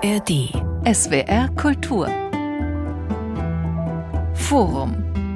ARD. SWR Kultur. Forum.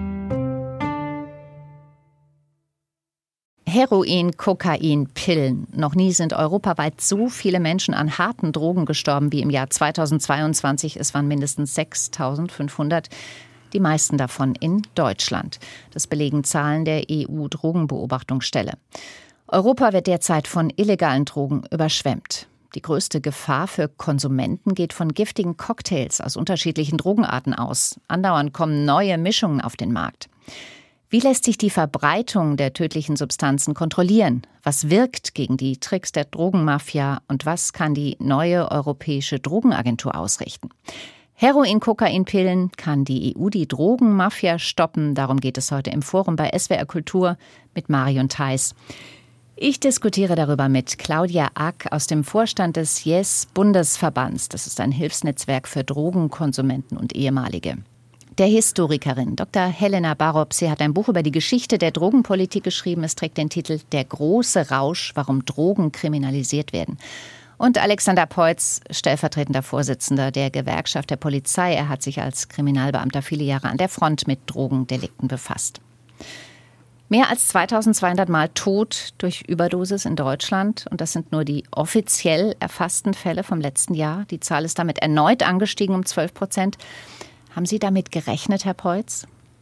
Heroin, Kokain, Pillen. Noch nie sind europaweit so viele Menschen an harten Drogen gestorben wie im Jahr 2022. Es waren mindestens 6.500, die meisten davon in Deutschland. Das belegen Zahlen der EU-Drogenbeobachtungsstelle. Europa wird derzeit von illegalen Drogen überschwemmt. Die größte Gefahr für Konsumenten geht von giftigen Cocktails aus unterschiedlichen Drogenarten aus. Andauernd kommen neue Mischungen auf den Markt. Wie lässt sich die Verbreitung der tödlichen Substanzen kontrollieren? Was wirkt gegen die Tricks der Drogenmafia? Und was kann die neue europäische Drogenagentur ausrichten? Heroin, Kokain, Pillen. Kann die EU die Drogenmafia stoppen? Darum geht es heute im Forum bei SWR Kultur mit Marion Theis. Ich diskutiere darüber mit Claudia Ack aus dem Vorstand des Yes-Bundesverbands. Das ist ein Hilfsnetzwerk für Drogenkonsumenten und Ehemalige. Der Historikerin Dr. Helena Barop. Sie hat ein Buch über die Geschichte der Drogenpolitik geschrieben. Es trägt den Titel »Der große Rausch, warum Drogen kriminalisiert werden«. Und Alexander Peutz, stellvertretender Vorsitzender der Gewerkschaft der Polizei. Er hat sich als Kriminalbeamter viele Jahre an der Front mit Drogendelikten befasst. Mehr als 2200 Mal tot durch Überdosis in Deutschland. Und das sind nur die offiziell erfassten Fälle vom letzten Jahr. Die Zahl ist damit erneut angestiegen um 12%. Haben Sie damit gerechnet, Herr Peutz?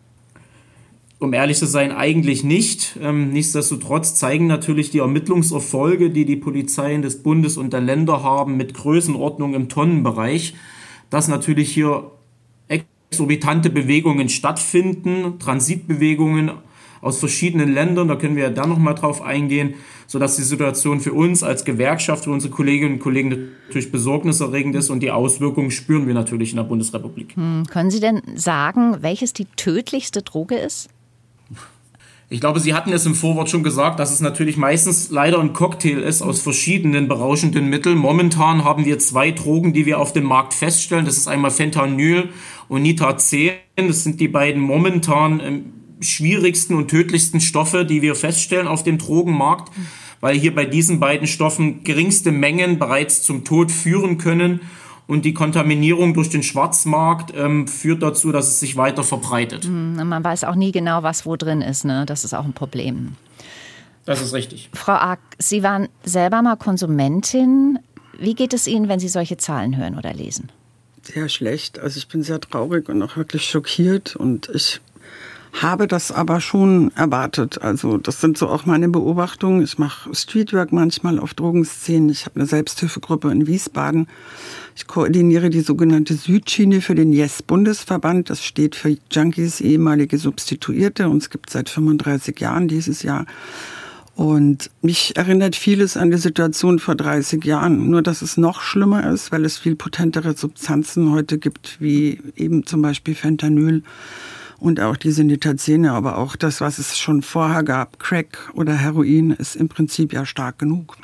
Um ehrlich zu sein, eigentlich nicht. Nichtsdestotrotz zeigen natürlich die Ermittlungserfolge, die die Polizeien des Bundes und der Länder haben, mit Größenordnung im Tonnenbereich, dass natürlich hier exorbitante Bewegungen stattfinden, Transitbewegungen aus verschiedenen Ländern, da können wir ja dann nochmal drauf eingehen, sodass die Situation für uns als Gewerkschaft, für unsere Kolleginnen und Kollegen natürlich besorgniserregend ist und die Auswirkungen spüren wir natürlich in der Bundesrepublik. Können Sie denn sagen, welches die tödlichste Droge ist? Ich glaube, Sie hatten es im Vorwort schon gesagt, dass es natürlich meistens leider ein Cocktail ist aus verschiedenen berauschenden Mitteln. Momentan haben wir 2 Drogen, die wir auf dem Markt feststellen. Das ist einmal Fentanyl und Nitrazan. Das sind die beiden momentan schwierigsten und tödlichsten Stoffe, die wir feststellen auf dem Drogenmarkt, weil hier bei diesen beiden Stoffen geringste Mengen bereits zum Tod führen können und die Kontaminierung durch den Schwarzmarkt führt dazu, dass es sich weiter verbreitet. Man weiß auch nie genau, was wo drin ist, ne? Das ist auch ein Problem. Das ist richtig. Frau Ack, Sie waren selber mal Konsumentin. Wie geht es Ihnen, wenn Sie solche Zahlen hören oder lesen? Sehr schlecht. Also ich bin sehr traurig und auch wirklich schockiert und ich habe das aber schon erwartet. Also das sind so auch meine Beobachtungen. Ich mache Streetwork manchmal auf Drogenszenen. Ich habe eine Selbsthilfegruppe in Wiesbaden. Ich koordiniere die sogenannte Südschiene für den Yes-Bundesverband. Das steht für Junkies, ehemalige Substituierte. Uns gibt es seit 35 Jahren dieses Jahr. Und mich erinnert vieles an die Situation vor 30 Jahren. Nur, dass es noch schlimmer ist, weil es viel potentere Substanzen heute gibt, wie eben zum Beispiel Fentanyl. Und auch diese Nitrazane, aber auch das, was es schon vorher gab, Crack oder Heroin, ist im Prinzip ja stark genug.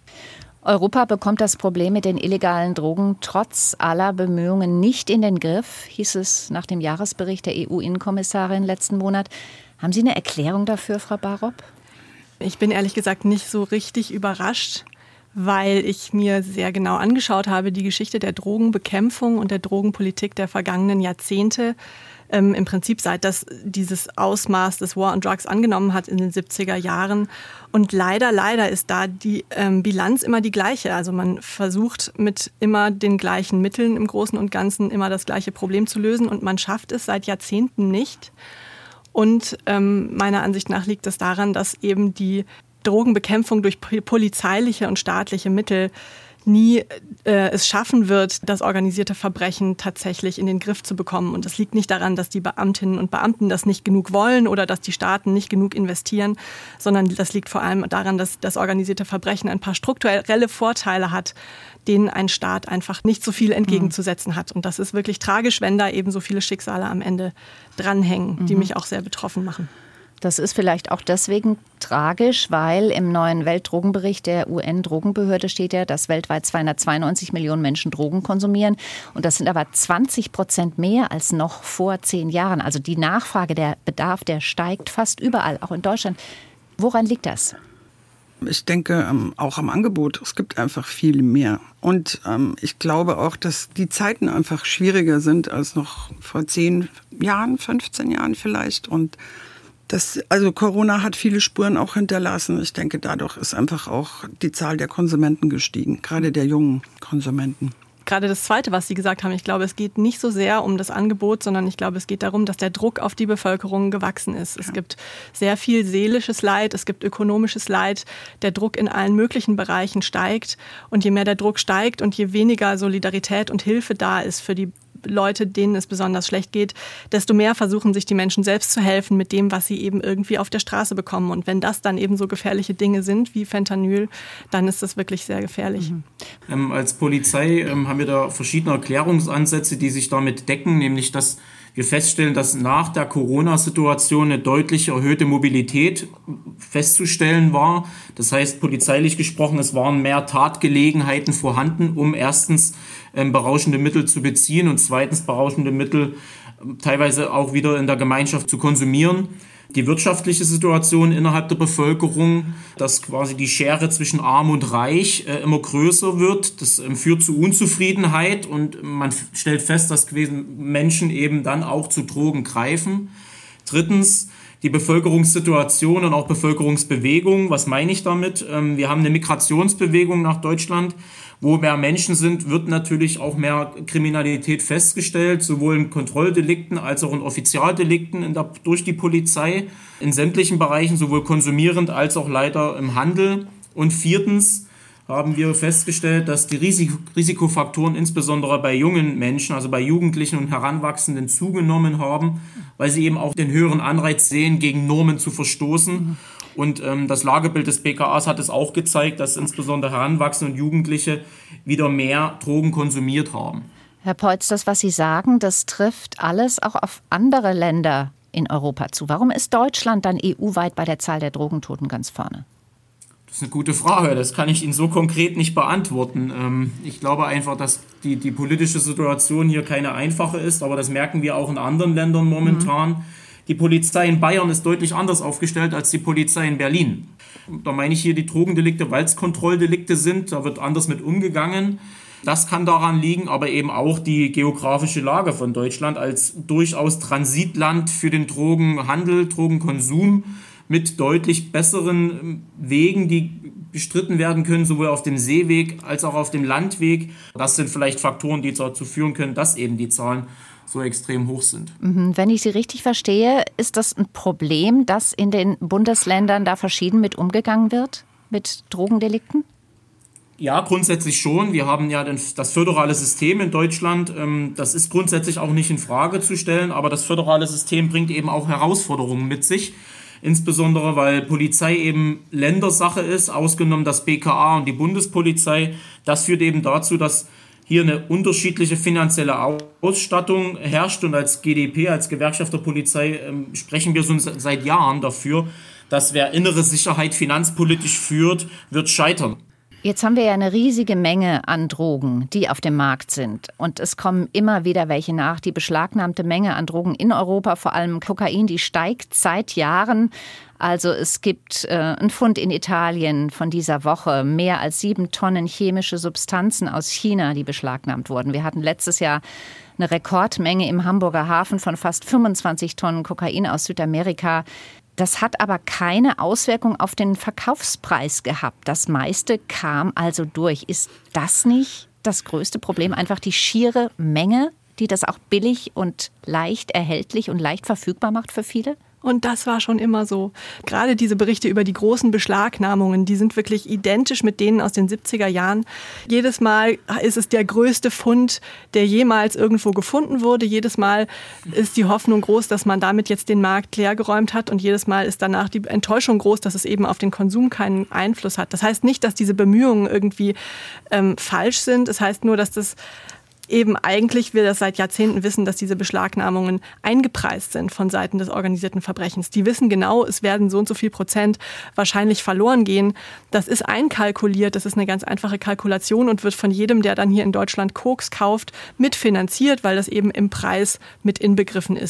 Europa bekommt das Problem mit den illegalen Drogen trotz aller Bemühungen nicht in den Griff, hieß es nach dem Jahresbericht der EU-Innenkommissarin letzten Monat. Haben Sie eine Erklärung dafür, Frau Barop? Ich bin ehrlich gesagt nicht so richtig überrascht, weil ich mir sehr genau angeschaut habe, die Geschichte der Drogenbekämpfung und der Drogenpolitik der vergangenen Jahrzehnte. Im Prinzip seit das dieses Ausmaß des War on Drugs angenommen hat in den 70er Jahren. Und leider ist da die Bilanz immer die gleiche. Also man versucht mit immer den gleichen Mitteln im Großen und Ganzen immer das gleiche Problem zu lösen und man schafft es seit Jahrzehnten nicht. Und meiner Ansicht nach liegt es daran, dass eben die Drogenbekämpfung durch polizeiliche und staatliche Mittel nie es schaffen wird, das organisierte Verbrechen tatsächlich in den Griff zu bekommen. Und das liegt nicht daran, dass die Beamtinnen und Beamten das nicht genug wollen oder dass die Staaten nicht genug investieren, sondern das liegt vor allem daran, dass das organisierte Verbrechen ein paar strukturelle Vorteile hat, denen ein Staat einfach nicht so viel entgegenzusetzen hat. Und das ist wirklich tragisch, wenn da eben so viele Schicksale am Ende dranhängen, die mich auch sehr betroffen machen. Das ist vielleicht auch deswegen tragisch, weil im neuen Weltdrogenbericht der UN-Drogenbehörde steht ja, dass weltweit 292 Millionen Menschen Drogen konsumieren. Und das sind aber 20% mehr als noch vor 10 Jahren. Also die Nachfrage, der Bedarf, der steigt fast überall, auch in Deutschland. Woran liegt das? Ich denke auch am Angebot. Es gibt einfach viel mehr. Und ich glaube auch, dass die Zeiten einfach schwieriger sind als noch vor 10 Jahren, 15 Jahren vielleicht. Und also Corona hat viele Spuren auch hinterlassen. Ich denke, dadurch ist einfach auch die Zahl der Konsumenten gestiegen, gerade der jungen Konsumenten. Gerade das Zweite, was Sie gesagt haben, ich glaube, es geht nicht so sehr um das Angebot, sondern ich glaube, es geht darum, dass der Druck auf die Bevölkerung gewachsen ist. Es gibt sehr viel seelisches Leid, es gibt ökonomisches Leid. Der Druck in allen möglichen Bereichen steigt. Und je mehr der Druck steigt und je weniger Solidarität und Hilfe da ist für die Leute, denen es besonders schlecht geht, desto mehr versuchen sich die Menschen selbst zu helfen mit dem, was sie eben irgendwie auf der Straße bekommen. Und wenn das dann eben so gefährliche Dinge sind wie Fentanyl, dann ist das wirklich sehr gefährlich. Als Polizei haben wir da verschiedene Erklärungsansätze, die sich damit decken, nämlich dass wir feststellen, dass nach der Corona-Situation eine deutlich erhöhte Mobilität festzustellen war. Das heißt, polizeilich gesprochen, es waren mehr Tatgelegenheiten vorhanden, um erstens berauschende Mittel zu beziehen und zweitens berauschende Mittel teilweise auch wieder in der Gemeinschaft zu konsumieren. Die wirtschaftliche Situation innerhalb der Bevölkerung, dass quasi die Schere zwischen Arm und Reich immer größer wird, das führt zu Unzufriedenheit und man stellt fest, dass Menschen eben dann auch zu Drogen greifen. Drittens, die Bevölkerungssituation und auch Bevölkerungsbewegung. Was meine ich damit? Wir haben eine Migrationsbewegung nach Deutschland. Wo mehr Menschen sind, wird natürlich auch mehr Kriminalität festgestellt, sowohl in Kontrolldelikten als auch in Offizialdelikten durch die Polizei, in sämtlichen Bereichen, sowohl konsumierend als auch leider im Handel. Und viertens haben wir festgestellt, dass die Risikofaktoren insbesondere bei jungen Menschen, also bei Jugendlichen und Heranwachsenden zugenommen haben, weil sie eben auch den höheren Anreiz sehen, gegen Normen zu verstoßen. Und das Lagebild des BKAs hat es auch gezeigt, dass insbesondere Heranwachsende und Jugendliche wieder mehr Drogen konsumiert haben. Herr Peutz, das, was Sie sagen, das trifft alles auch auf andere Länder in Europa zu. Warum ist Deutschland dann EU-weit bei der Zahl der Drogentoten ganz vorne? Das ist eine gute Frage. Das kann ich Ihnen so konkret nicht beantworten. Ich glaube einfach, dass die politische Situation hier keine einfache ist, aber das merken wir auch in anderen Ländern momentan. Die Polizei in Bayern ist deutlich anders aufgestellt als die Polizei in Berlin. Da meine ich hier die Drogendelikte, weil es Kontrolldelikte sind. Da wird anders mit umgegangen. Das kann daran liegen, aber eben auch die geografische Lage von Deutschland als durchaus Transitland für den Drogenhandel, Drogenkonsum mit deutlich besseren Wegen, die bestritten werden können, sowohl auf dem Seeweg als auch auf dem Landweg. Das sind vielleicht Faktoren, die dazu führen können, dass eben die Zahlen so extrem hoch sind. Wenn ich Sie richtig verstehe, ist das ein Problem, dass in den Bundesländern da verschieden mit umgegangen wird, mit Drogendelikten? Ja, grundsätzlich schon. Wir haben ja das föderale System in Deutschland. Das ist grundsätzlich auch nicht in Frage zu stellen, aber das föderale System bringt eben auch Herausforderungen mit sich. Insbesondere, weil Polizei eben Ländersache ist, ausgenommen das BKA und die Bundespolizei. Das führt eben dazu, dass hier eine unterschiedliche finanzielle Ausstattung herrscht und als GdP, als Gewerkschaft der Polizei, sprechen wir schon seit Jahren dafür, dass wer innere Sicherheit finanzpolitisch führt, wird scheitern. Jetzt haben wir ja eine riesige Menge an Drogen, die auf dem Markt sind. Und es kommen immer wieder welche nach. Die beschlagnahmte Menge an Drogen in Europa, vor allem Kokain, die steigt seit Jahren. Also es gibt einen Fund in Italien von dieser Woche. Mehr als 7 Tonnen chemische Substanzen aus China, die beschlagnahmt wurden. Wir hatten letztes Jahr eine Rekordmenge im Hamburger Hafen von fast 25 Tonnen Kokain aus Südamerika. Das hat aber keine Auswirkung auf den Verkaufspreis gehabt. Das meiste kam also durch. Ist das nicht das größte Problem? Einfach die schiere Menge, die das auch billig und leicht erhältlich und leicht verfügbar macht für viele? Und das war schon immer so. Gerade diese Berichte über die großen Beschlagnahmungen, die sind wirklich identisch mit denen aus den 70er Jahren. Jedes Mal ist es der größte Fund, der jemals irgendwo gefunden wurde. Jedes Mal ist die Hoffnung groß, dass man damit jetzt den Markt leergeräumt hat. Und jedes Mal ist danach die Enttäuschung groß, dass es eben auf den Konsum keinen Einfluss hat. Das heißt nicht, dass diese Bemühungen irgendwie falsch sind. Es heißt nur, dass das eben eigentlich wir das seit Jahrzehnten wissen, dass diese Beschlagnahmungen eingepreist sind von Seiten des organisierten Verbrechens. Die wissen genau, es werden so und so viel Prozent wahrscheinlich verloren gehen. Das ist einkalkuliert, das ist eine ganz einfache Kalkulation und wird von jedem, der dann hier in Deutschland Koks kauft, mitfinanziert, weil das eben im Preis mit inbegriffen ist.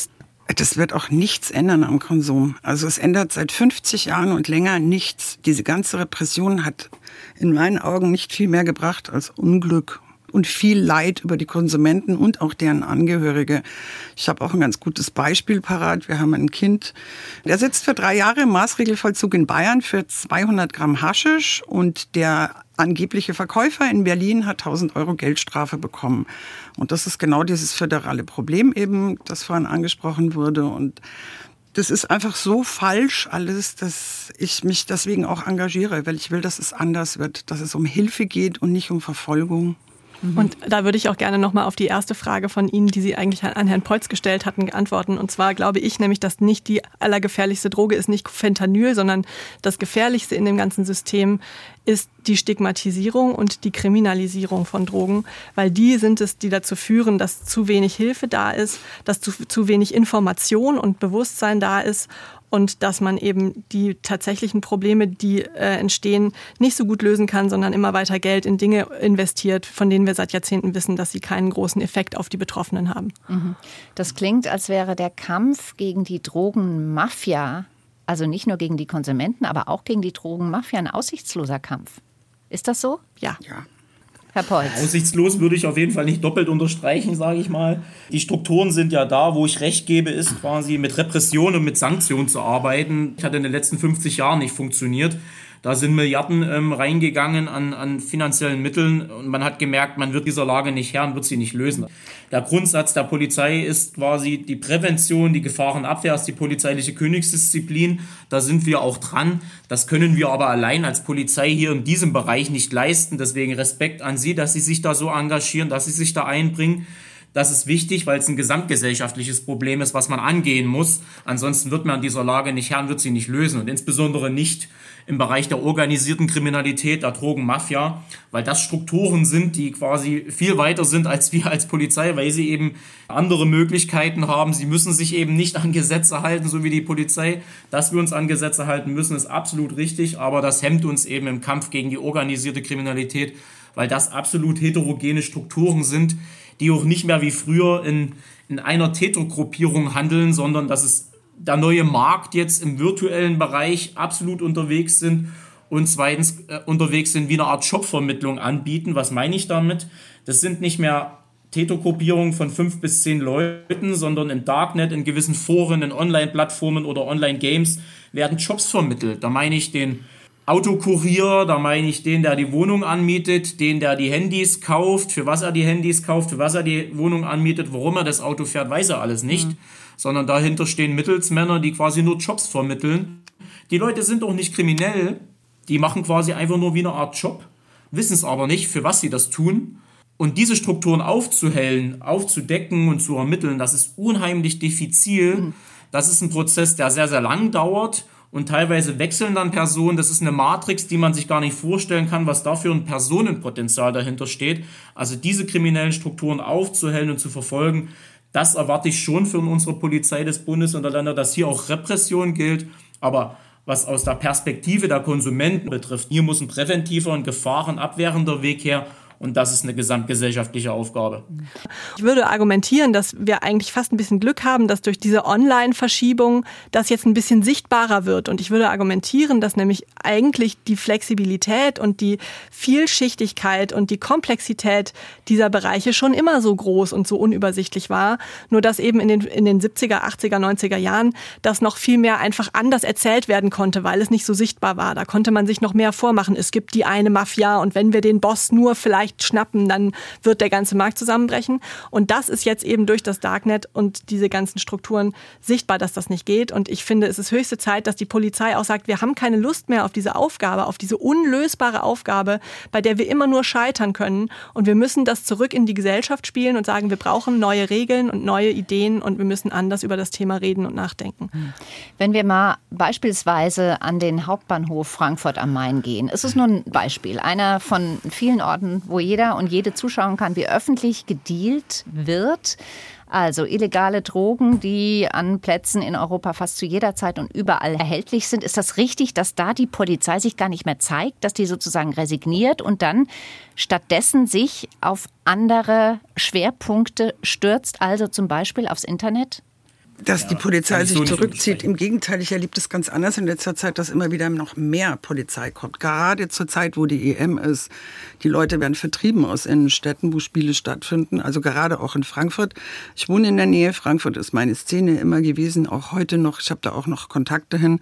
Das wird auch nichts ändern am Konsum. Also es ändert seit 50 Jahren und länger nichts. Diese ganze Repression hat in meinen Augen nicht viel mehr gebracht als Unglück und viel Leid über die Konsumenten und auch deren Angehörige. Ich habe auch ein ganz gutes Beispiel parat. Wir haben ein Kind, der sitzt für 3 Jahre im Maßregelvollzug in Bayern für 200 Gramm Haschisch und der angebliche Verkäufer in Berlin hat 1.000 Euro Geldstrafe bekommen. Und das ist genau dieses föderale Problem eben, das vorhin angesprochen wurde. Und das ist einfach so falsch alles, dass ich mich deswegen auch engagiere, weil ich will, dass es anders wird, dass es um Hilfe geht und nicht um Verfolgung. Und da würde ich auch gerne nochmal auf die erste Frage von Ihnen, die Sie eigentlich an Herrn Peutz gestellt hatten, antworten. Und zwar glaube ich nämlich, dass nicht die allergefährlichste Droge ist nicht Fentanyl, sondern das Gefährlichste in dem ganzen System ist die Stigmatisierung und die Kriminalisierung von Drogen, weil die sind es, die dazu führen, dass zu wenig Hilfe da ist, dass zu wenig Information und Bewusstsein da ist und dass man eben die tatsächlichen Probleme, die entstehen, nicht so gut lösen kann, sondern immer weiter Geld in Dinge investiert, von denen wir seit Jahrzehnten wissen, dass sie keinen großen Effekt auf die Betroffenen haben. Das klingt, als wäre der Kampf gegen die Drogenmafia, also nicht nur gegen die Konsumenten, aber auch gegen die Drogenmafia, ein aussichtsloser Kampf. Ist das so? Ja. Herr Peutz. Aussichtslos würde ich auf jeden Fall nicht doppelt unterstreichen, sage ich mal. Die Strukturen sind ja da, wo ich recht gebe, ist quasi mit Repression und mit Sanktionen zu arbeiten. Das hat in den letzten 50 Jahren nicht funktioniert. Da sind Milliarden reingegangen an finanziellen Mitteln und man hat gemerkt, man wird dieser Lage nicht Herr und wird sie nicht lösen. Der Grundsatz der Polizei ist quasi die Prävention, die Gefahrenabwehr ist die polizeiliche Königsdisziplin. Da sind wir auch dran. Das können wir aber allein als Polizei hier in diesem Bereich nicht leisten. Deswegen Respekt an Sie, dass Sie sich da so engagieren, dass Sie sich da einbringen. Das ist wichtig, weil es ein gesamtgesellschaftliches Problem ist, was man angehen muss. Ansonsten wird man an dieser Lage nicht Herr und wird sie nicht lösen. Und insbesondere nicht im Bereich der organisierten Kriminalität, der Drogenmafia, weil das Strukturen sind, die quasi viel weiter sind als wir als Polizei, weil sie eben andere Möglichkeiten haben. Sie müssen sich eben nicht an Gesetze halten, so wie die Polizei. Dass wir uns an Gesetze halten müssen, ist absolut richtig, aber das hemmt uns eben im Kampf gegen die organisierte Kriminalität, weil das absolut heterogene Strukturen sind, die auch nicht mehr wie früher in einer Tätergruppierung handeln, sondern dass es der neue Markt jetzt im virtuellen Bereich absolut unterwegs sind und zweitens unterwegs sind, wie eine Art Jobvermittlung anbieten. Was meine ich damit? Das sind nicht mehr Tätergruppierungen von 5 bis 10 Leuten, sondern im Darknet, in gewissen Foren, in Online-Plattformen oder Online-Games werden Jobs vermittelt. Da meine ich den Autokurier, da meine ich den, der die Wohnung anmietet, den, der die Handys kauft, für was er die Handys kauft, für was er die Wohnung anmietet, warum er das Auto fährt, weiß er alles nicht. Sondern dahinter stehen Mittelsmänner, die quasi nur Jobs vermitteln. Die Leute sind auch nicht kriminell, die machen quasi einfach nur wie eine Art Job, wissen es aber nicht, für was sie das tun. Und diese Strukturen aufzuhellen, aufzudecken und zu ermitteln, das ist unheimlich diffizil. Das ist ein Prozess, der sehr, sehr lang dauert. Und teilweise wechseln dann Personen. Das ist eine Matrix, die man sich gar nicht vorstellen kann, was da für ein Personenpotenzial dahinter steht. Also diese kriminellen Strukturen aufzuhellen und zu verfolgen, das erwarte ich schon von unserer Polizei des Bundes und der Länder, dass hier auch Repression gilt. Aber was aus der Perspektive der Konsumenten betrifft, hier muss ein präventiver und gefahrenabwehrender Weg her. Und das ist eine gesamtgesellschaftliche Aufgabe. Ich würde argumentieren, dass wir eigentlich fast ein bisschen Glück haben, dass durch diese Online-Verschiebung das jetzt ein bisschen sichtbarer wird. Und ich würde argumentieren, dass nämlich eigentlich die Flexibilität und die Vielschichtigkeit und die Komplexität dieser Bereiche schon immer so groß und so unübersichtlich war. Nur dass eben in den 70er, 80er, 90er Jahren das noch viel mehr einfach anders erzählt werden konnte, weil es nicht so sichtbar war. Da konnte man sich noch mehr vormachen. Es gibt die eine Mafia und wenn wir den Boss nur vielleicht schnappen, dann wird der ganze Markt zusammenbrechen. Und das ist jetzt eben durch das Darknet und diese ganzen Strukturen sichtbar, dass das nicht geht. Und ich finde, es ist höchste Zeit, dass die Polizei auch sagt, wir haben keine Lust mehr auf diese Aufgabe, auf diese unlösbare Aufgabe, bei der wir immer nur scheitern können. Und wir müssen das zurück in die Gesellschaft spielen und sagen, wir brauchen neue Regeln und neue Ideen und wir müssen anders über das Thema reden und nachdenken. Wenn wir mal beispielsweise an den Hauptbahnhof Frankfurt am Main gehen, ist es nur ein Beispiel, einer von vielen Orten, wo jeder und jede zuschauen kann, wie öffentlich gedealt wird. Also illegale Drogen, die an Plätzen in Europa fast zu jeder Zeit und überall erhältlich sind. Ist das richtig, dass da die Polizei sich gar nicht mehr zeigt, dass die sozusagen resigniert und dann stattdessen sich auf andere Schwerpunkte stürzt, also zum Beispiel aufs Internet? Dass die Polizei sich zurückzieht. Im Gegenteil, ich erlebe das ganz anders in letzter Zeit, dass immer wieder noch mehr Polizei kommt. Gerade zur Zeit, wo die EM ist. Die Leute werden vertrieben aus Innenstädten, wo Spiele stattfinden. Also gerade auch in Frankfurt. Ich wohne in der Nähe. Frankfurt ist meine Szene immer gewesen, auch heute noch. Ich habe da auch noch Kontakte hin.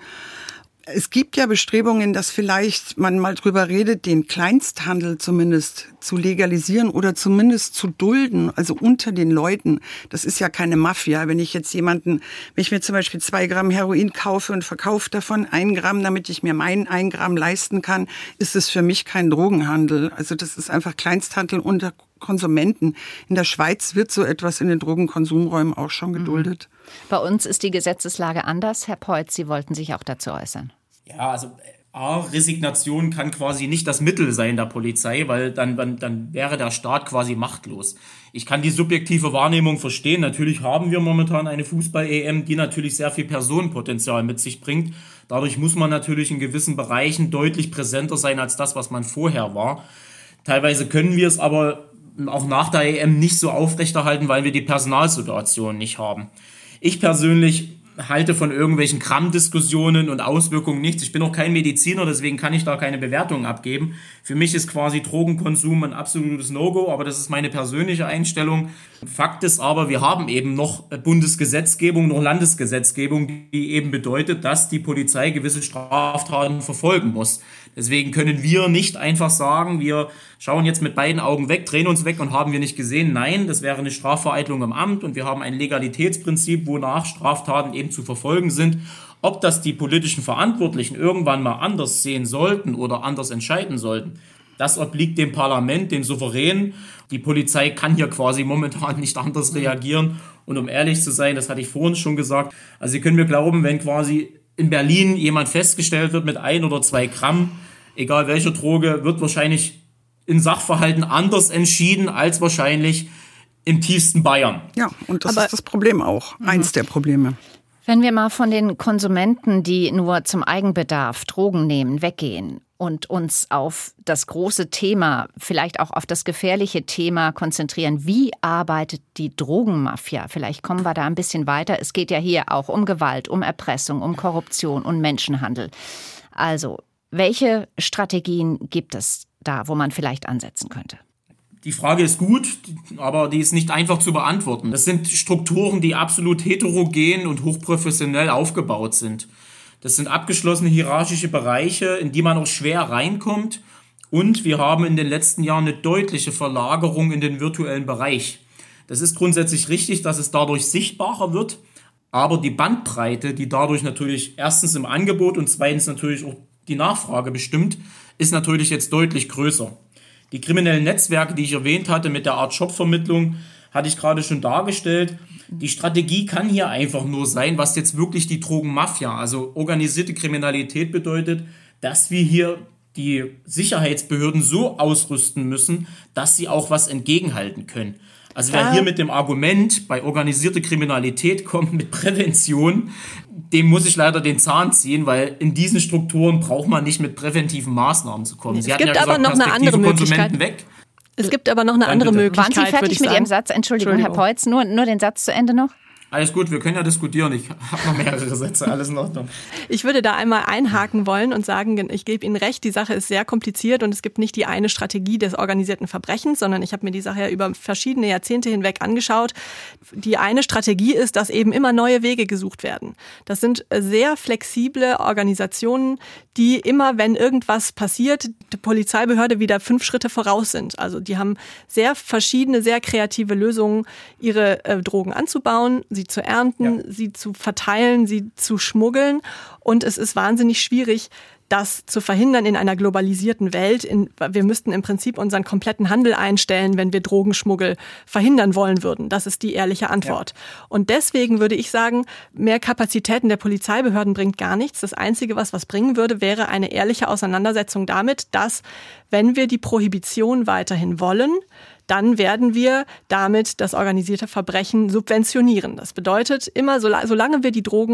Es gibt ja Bestrebungen, dass vielleicht man mal drüber redet, den Kleinsthandel zumindest zu legalisieren oder zumindest zu dulden, also unter den Leuten. Das ist ja keine Mafia. Wenn ich mir zum Beispiel 2 Gramm Heroin kaufe und verkaufe davon 1 Gramm, damit ich mir meinen 1 Gramm leisten kann, ist es für mich kein Drogenhandel. Also das ist einfach Kleinsthandel unter Konsumenten. In der Schweiz wird so etwas in den Drogenkonsumräumen auch schon geduldet. Bei uns ist die Gesetzeslage anders. Herr Peutz, Sie wollten sich auch dazu äußern. Ja, also Resignation kann quasi nicht das Mittel sein der Polizei, weil dann wäre der Staat quasi machtlos. Ich kann die subjektive Wahrnehmung verstehen. Natürlich haben wir momentan eine Fußball-EM, die natürlich sehr viel Personenpotenzial mit sich bringt. Dadurch muss man natürlich in gewissen Bereichen deutlich präsenter sein als das, was man vorher war. Teilweise können wir es aber auch nach der EM nicht so aufrechterhalten, weil wir die Personalsituation nicht haben. Ich persönlich halte von irgendwelchen Grammdiskussionen und Auswirkungen nichts. Ich bin auch kein Mediziner, deswegen kann ich da keine Bewertungen abgeben. Für mich ist quasi Drogenkonsum ein absolutes No-Go, aber das ist meine persönliche Einstellung. Fakt ist aber, wir haben eben noch Bundesgesetzgebung, noch Landesgesetzgebung, die eben bedeutet, dass die Polizei gewisse Straftaten verfolgen muss. Deswegen können wir nicht einfach sagen, wir schauen jetzt mit beiden Augen weg, drehen uns weg und haben wir nicht gesehen. Nein, das wäre eine Strafvereitlung im Amt und wir haben ein Legalitätsprinzip, wonach Straftaten eben zu verfolgen sind. Ob das die politischen Verantwortlichen irgendwann mal anders sehen sollten oder anders entscheiden sollten, das obliegt dem Parlament, dem Souverän. Die Polizei kann hier quasi momentan nicht anders reagieren. Und um ehrlich zu sein, das hatte ich vorhin schon gesagt, also Sie können mir glauben, wenn quasi in Berlin jemand festgestellt wird mit 1 oder 2 Gramm, egal welche Droge, wird wahrscheinlich in Sachverhalten anders entschieden als wahrscheinlich im tiefsten Bayern. Ja, und das ist das Problem auch. Eins der Probleme. Wenn wir mal von den Konsumenten, die nur zum Eigenbedarf Drogen nehmen, weggehen und uns auf das große Thema, vielleicht auch auf das gefährliche Thema konzentrieren, wie arbeitet die Drogenmafia? Vielleicht kommen wir da ein bisschen weiter. Es geht ja hier auch um Gewalt, um Erpressung, um Korruption und Menschenhandel. Also, welche Strategien gibt es da, wo man vielleicht ansetzen könnte? Die Frage ist gut, aber die ist nicht einfach zu beantworten. Das sind Strukturen, die absolut heterogen und hochprofessionell aufgebaut sind. Das sind abgeschlossene hierarchische Bereiche, in die man auch schwer reinkommt. Und wir haben in den letzten Jahren eine deutliche Verlagerung in den virtuellen Bereich. Das ist grundsätzlich richtig, dass es dadurch sichtbarer wird. Aber die Bandbreite, die dadurch natürlich erstens im Angebot und zweitens natürlich auch die Nachfrage bestimmt, ist natürlich jetzt deutlich größer. Die kriminellen Netzwerke, die ich erwähnt hatte mit der Art Shopvermittlung, hatte ich gerade schon dargestellt. Die Strategie kann hier einfach nur sein, was jetzt wirklich die Drogenmafia, also organisierte Kriminalität bedeutet, dass wir hier die Sicherheitsbehörden so ausrüsten müssen, dass sie auch was entgegenhalten können. Also wer hier mit dem Argument bei organisierter Kriminalität kommt mit Prävention, dem muss ich leider den Zahn ziehen, weil in diesen Strukturen braucht man nicht mit präventiven Maßnahmen zu kommen. Es gibt aber noch eine andere Möglichkeit. Es gibt aber noch eine andere Möglichkeit. Waren Sie fertig mit Ihrem Satz? Entschuldigung, Herr Peutz, nur den Satz zu Ende noch. Alles gut, wir können ja diskutieren. Ich habe noch mehrere Sätze, alles in Ordnung. Ich würde da einmal einhaken wollen und sagen, ich gebe Ihnen recht, die Sache ist sehr kompliziert und es gibt nicht die eine Strategie des organisierten Verbrechens, sondern ich habe mir die Sache ja über verschiedene Jahrzehnte hinweg angeschaut. Die eine Strategie ist, dass eben immer neue Wege gesucht werden. Das sind sehr flexible Organisationen, die immer, wenn irgendwas passiert, die Polizeibehörde wieder 5 Schritte voraus sind. Also die haben sehr verschiedene, sehr kreative Lösungen, ihre Drogen anzubauen, sie zu ernten, sie zu verteilen, sie zu schmuggeln. Und es ist wahnsinnig schwierig, das zu verhindern in einer globalisierten Welt. Wir müssten im Prinzip unseren kompletten Handel einstellen, wenn wir Drogenschmuggel verhindern wollen würden. Das ist die ehrliche Antwort. Ja. Und deswegen würde ich sagen, mehr Kapazitäten der Polizeibehörden bringt gar nichts. Das Einzige, was bringen würde, wäre eine ehrliche Auseinandersetzung damit, dass, wenn wir die Prohibition weiterhin wollen, dann werden wir damit das organisierte Verbrechen subventionieren. Das bedeutet, immer solange wir die Drogen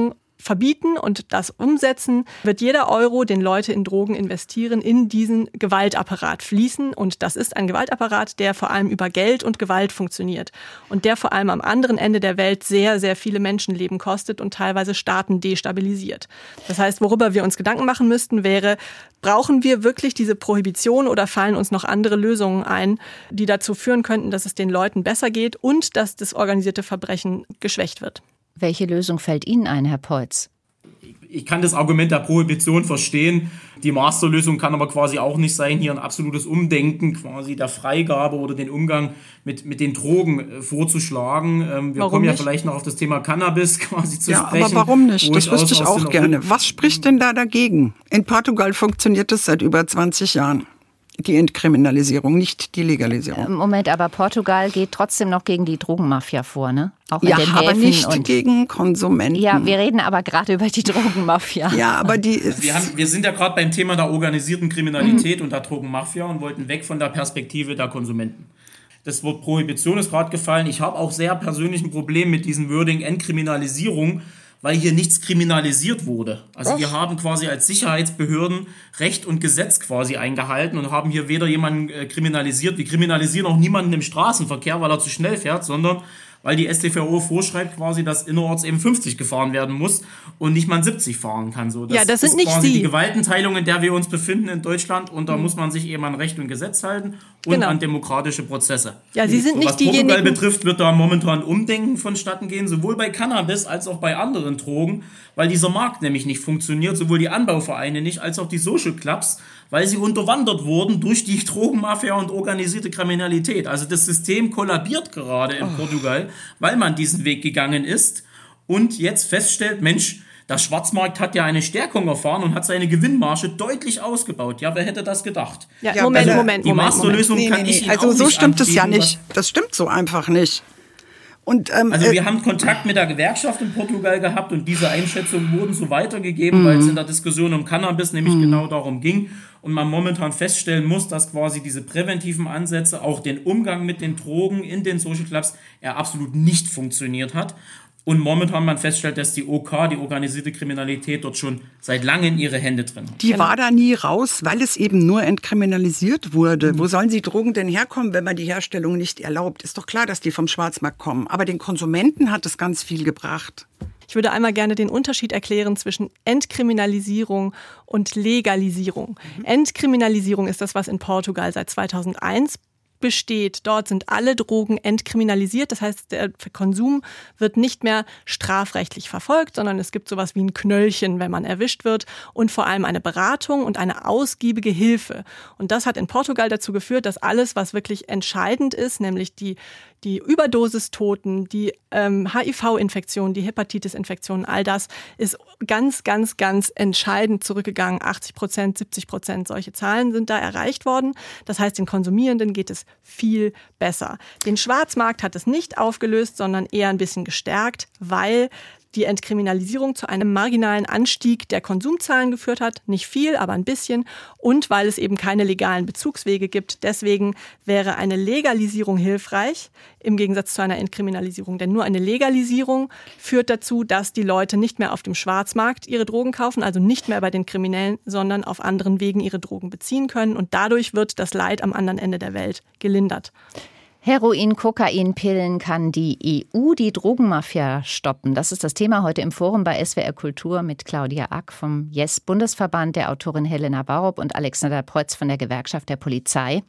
verbieten und das umsetzen, wird jeder Euro, den Leute in Drogen investieren, in diesen Gewaltapparat fließen. Und das ist ein Gewaltapparat, der vor allem über Geld und Gewalt funktioniert. Und der vor allem am anderen Ende der Welt sehr, sehr viele Menschenleben kostet und teilweise Staaten destabilisiert. Das heißt, worüber wir uns Gedanken machen müssten, wäre, brauchen wir wirklich diese Prohibition oder fallen uns noch andere Lösungen ein, die dazu führen könnten, dass es den Leuten besser geht und dass das organisierte Verbrechen geschwächt wird? Welche Lösung fällt Ihnen ein, Herr Peutz? Ich kann das Argument der Prohibition verstehen. Die Masterlösung kann aber quasi auch nicht sein, hier ein absolutes Umdenken quasi der Freigabe oder den Umgang mit den Drogen vorzuschlagen. Wir kommen ja vielleicht noch auf das Thema Cannabis quasi zu sprechen. Ja, aber warum nicht? Das wüsste ich auch gerne. Was spricht denn da dagegen? In Portugal funktioniert das seit über 20 Jahren. Die Entkriminalisierung, nicht die Legalisierung. Moment, aber Portugal geht trotzdem noch gegen die Drogenmafia vor, ne? Auch ja, in den aber Häfen nicht gegen Konsumenten. Ja, wir reden aber gerade über die Drogenmafia. Ja, aber wir sind ja gerade beim Thema der organisierten Kriminalität und der Drogenmafia und wollten weg von der Perspektive der Konsumenten. Das Wort Prohibition ist gerade gefallen. Ich habe auch sehr persönlich ein Problem mit diesem Wording Entkriminalisierung, weil hier nichts kriminalisiert wurde. Also wir haben quasi als Sicherheitsbehörden Recht und Gesetz quasi eingehalten und haben hier weder jemanden kriminalisiert, wir kriminalisieren auch niemanden im Straßenverkehr, weil er zu schnell fährt, sondern weil die StVO vorschreibt quasi, dass innerorts eben 50 gefahren werden muss und nicht man 70 fahren kann. So, das sind ist nicht quasi Sie. die Gewaltenteilung, in der wir uns befinden in Deutschland und da muss man sich eben an Recht und Gesetz halten und an demokratische Prozesse. Ja, Sie sind nicht was Portugal diejenigen betrifft, wird da momentan Umdenken vonstatten gehen, sowohl bei Cannabis als auch bei anderen Drogen, weil dieser Markt nämlich nicht funktioniert, sowohl die Anbauvereine nicht, als auch die Social Clubs, weil sie unterwandert wurden durch die Drogenmafia und organisierte Kriminalität. Also das System kollabiert gerade in Portugal, weil man diesen Weg gegangen ist und jetzt feststellt, Mensch, der Schwarzmarkt hat ja eine Stärkung erfahren und hat seine Gewinnmarge deutlich ausgebaut. Ja, wer hätte das gedacht? Ja, Moment. Die Masterlösung kann ich Ihnen also auch so nicht stimmt es ja anbieten, nicht. Das stimmt so einfach nicht. Und, also wir haben Kontakt mit der Gewerkschaft in Portugal gehabt und diese Einschätzungen wurden so weitergegeben, weil es in der Diskussion um Cannabis nämlich genau darum ging und man momentan feststellen muss, dass quasi diese präventiven Ansätze, auch den Umgang mit den Drogen in den Social Clubs, absolut nicht funktioniert hat. Und momentan man feststellt, dass die OK, die organisierte Kriminalität, dort schon seit langem ihre Hände drin hat. Die war da nie raus, weil es eben nur entkriminalisiert wurde. Wo sollen die Drogen denn herkommen, wenn man die Herstellung nicht erlaubt? Ist doch klar, dass die vom Schwarzmarkt kommen. Aber den Konsumenten hat es ganz viel gebracht. Ich würde einmal gerne den Unterschied erklären zwischen Entkriminalisierung und Legalisierung. Entkriminalisierung ist das, was in Portugal seit 2001 besteht. Dort sind alle Drogen entkriminalisiert. Das heißt, der Konsum wird nicht mehr strafrechtlich verfolgt, sondern es gibt sowas wie ein Knöllchen, wenn man erwischt wird und vor allem eine Beratung und eine ausgiebige Hilfe. Und das hat in Portugal dazu geführt, dass alles, was wirklich entscheidend ist, nämlich die Überdosistoten, die HIV-Infektionen, die Hepatitis-Infektionen, all das ist ganz, ganz, ganz entscheidend zurückgegangen. 80%, 70%, solche Zahlen sind da erreicht worden. Das heißt, den Konsumierenden geht es viel besser. Den Schwarzmarkt hat es nicht aufgelöst, sondern eher ein bisschen gestärkt, weil die Entkriminalisierung zu einem marginalen Anstieg der Konsumzahlen geführt hat. Nicht viel, aber ein bisschen. Und weil es eben keine legalen Bezugswege gibt. Deswegen wäre eine Legalisierung hilfreich, im Gegensatz zu einer Entkriminalisierung. Denn nur eine Legalisierung führt dazu, dass die Leute nicht mehr auf dem Schwarzmarkt ihre Drogen kaufen, also nicht mehr bei den Kriminellen, sondern auf anderen Wegen ihre Drogen beziehen können. Und dadurch wird das Leid am anderen Ende der Welt gelindert. Heroin, Kokain, Pillen, kann die EU die Drogenmafia stoppen? Das ist das Thema heute im Forum bei SWR Kultur mit Claudia Ack vom Yes-Bundesverband, der Autorin Helena Baurup und Alexander Peutz von der Gewerkschaft der Polizei.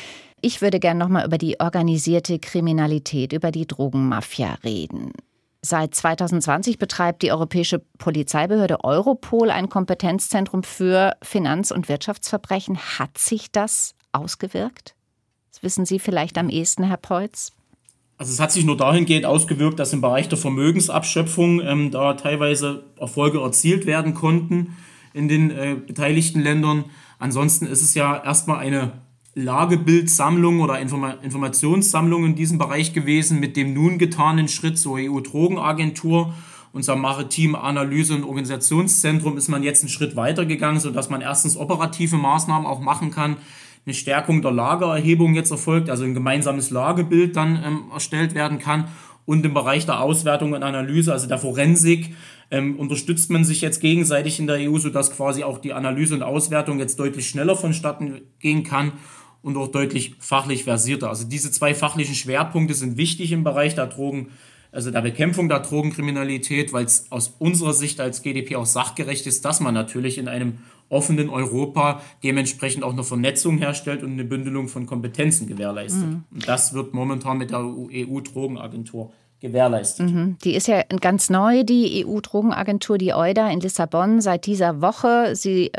Ich würde gerne noch mal über die organisierte Kriminalität, über die Drogenmafia reden. Seit 2020 betreibt die europäische Polizeibehörde Europol ein Kompetenzzentrum für Finanz- und Wirtschaftsverbrechen. Hat sich das ausgewirkt? Das wissen Sie vielleicht am ehesten, Herr Peutz. Also es hat sich nur dahingehend ausgewirkt, dass im Bereich der Vermögensabschöpfung da teilweise Erfolge erzielt werden konnten in den beteiligten Ländern. Ansonsten ist es ja erstmal eine Lagebildsammlung oder Informationssammlung in diesem Bereich gewesen mit dem nun getanen Schritt zur EU-Drogenagentur. Unser Maritime Analyse- und Organisationszentrum ist man jetzt einen Schritt weiter gegangen, sodass man erstens operative Maßnahmen auch machen kann. Eine Stärkung der Lagererhebung jetzt erfolgt, also ein gemeinsames Lagebild dann erstellt werden kann Und im Bereich der Auswertung und Analyse, also der Forensik, unterstützt man sich jetzt gegenseitig in der EU, sodass quasi auch die Analyse und Auswertung jetzt deutlich schneller vonstatten gehen kann und auch deutlich fachlich versierter. Also diese 2 fachlichen Schwerpunkte sind wichtig im Bereich der Drogen, also der Bekämpfung der Drogenkriminalität, weil es aus unserer Sicht als GdP auch sachgerecht ist, dass man natürlich in einem offenen Europa dementsprechend auch eine Vernetzung herstellt und eine Bündelung von Kompetenzen gewährleistet. Und das wird momentan mit der EU-Drogenagentur gewährleistet. Die ist ja ganz neu, die EU-Drogenagentur, die EUDA in Lissabon, seit dieser Woche. Sie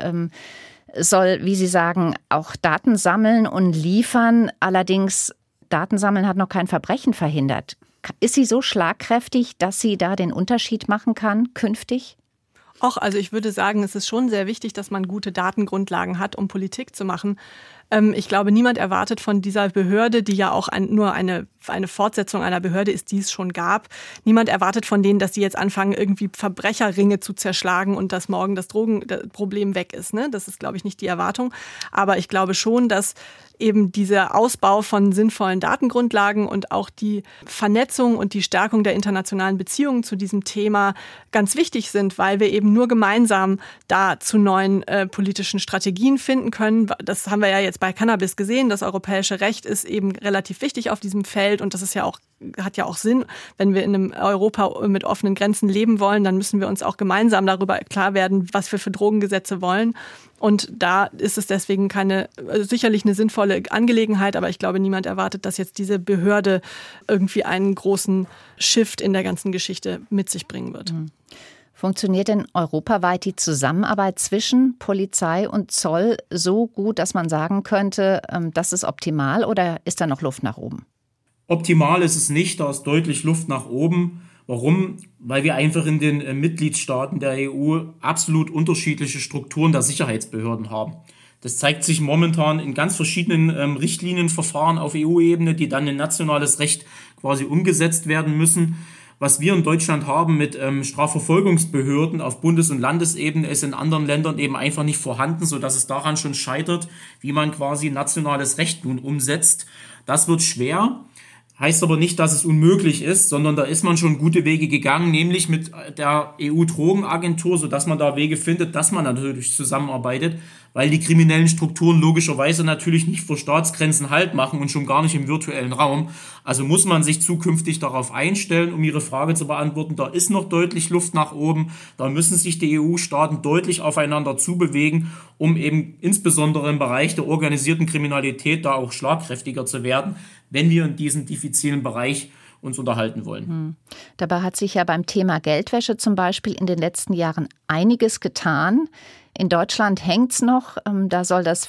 soll, wie Sie sagen, auch Daten sammeln und liefern. Allerdings, Datensammeln hat noch kein Verbrechen verhindert. Ist sie so schlagkräftig, dass sie da den Unterschied machen kann künftig? Auch, also ich würde sagen, es ist schon sehr wichtig, dass man gute Datengrundlagen hat, um Politik zu machen. Ich glaube, niemand erwartet von dieser Behörde, die ja auch nur eine Fortsetzung einer Behörde ist, die es schon gab. Niemand erwartet von denen, dass sie jetzt anfangen, irgendwie Verbrecherringe zu zerschlagen und dass morgen das Drogenproblem weg ist. Ne? Das ist, glaube ich, nicht die Erwartung. Aber ich glaube schon, dass eben dieser Ausbau von sinnvollen Datengrundlagen und auch die Vernetzung und die Stärkung der internationalen Beziehungen zu diesem Thema ganz wichtig sind, weil wir eben nur gemeinsam da zu neuen politischen Strategien finden können. Das haben wir ja jetzt bei Cannabis gesehen. Das europäische Recht ist eben relativ wichtig auf diesem Feld und das ist ja auch, hat ja auch Sinn. Wenn wir in einem Europa mit offenen Grenzen leben wollen, dann müssen wir uns auch gemeinsam darüber klar werden, was wir für Drogengesetze wollen. Und da ist es deswegen sicherlich eine sinnvolle Angelegenheit, aber ich glaube, niemand erwartet, dass jetzt diese Behörde irgendwie einen großen Shift in der ganzen Geschichte mit sich bringen wird. Funktioniert denn europaweit die Zusammenarbeit zwischen Polizei und Zoll so gut, dass man sagen könnte, das ist optimal oder ist da noch Luft nach oben? Optimal ist es nicht, da ist deutlich Luft nach oben. Warum? Weil wir einfach in den Mitgliedstaaten der EU absolut unterschiedliche Strukturen der Sicherheitsbehörden haben. Das zeigt sich momentan in ganz verschiedenen Richtlinienverfahren auf EU-Ebene, die dann in nationales Recht quasi umgesetzt werden müssen. Was wir in Deutschland haben mit Strafverfolgungsbehörden auf Bundes- und Landesebene, ist in anderen Ländern eben einfach nicht vorhanden, sodass es daran schon scheitert, wie man quasi nationales Recht nun umsetzt. Das wird schwer. Heißt aber nicht, dass es unmöglich ist, sondern da ist man schon gute Wege gegangen, nämlich mit der EU-Drogenagentur, sodass man da Wege findet, dass man natürlich zusammenarbeitet, weil die kriminellen Strukturen logischerweise natürlich nicht vor Staatsgrenzen Halt machen und schon gar nicht im virtuellen Raum. Also muss man sich zukünftig darauf einstellen, um Ihre Frage zu beantworten. Da ist noch deutlich Luft nach oben. Da müssen sich die EU-Staaten deutlich aufeinander zubewegen, um eben insbesondere im Bereich der organisierten Kriminalität da auch schlagkräftiger zu werden, wenn wir in diesem diffizilen Bereich uns unterhalten wollen. Dabei hat sich ja beim Thema Geldwäsche zum Beispiel in den letzten Jahren einiges getan. In Deutschland hängt's noch. Da soll das